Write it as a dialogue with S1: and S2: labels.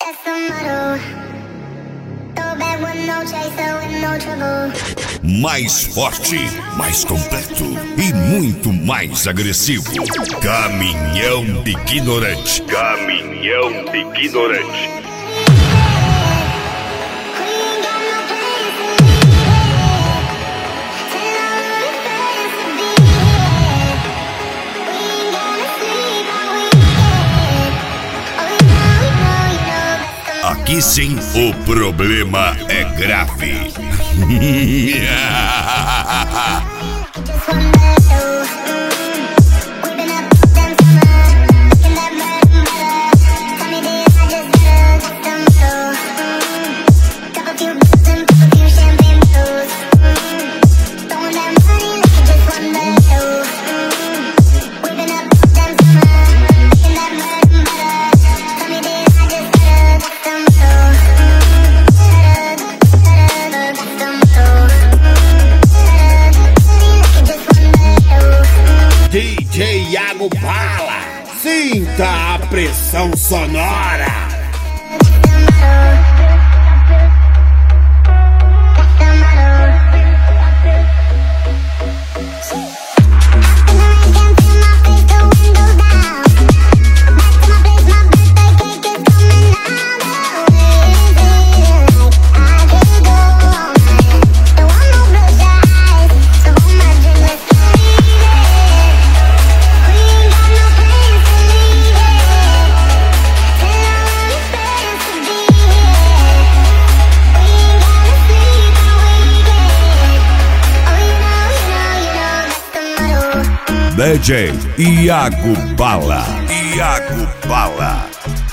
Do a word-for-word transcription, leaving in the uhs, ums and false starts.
S1: Mais forte, mais completo e muito mais agressivo. Caminhão ignorante. Caminhão ignorante. Aqui sim, o problema é grave.
S2: D J Iago Bala, sinta a pressão sonora. D J Iago Bala. Iago Bala.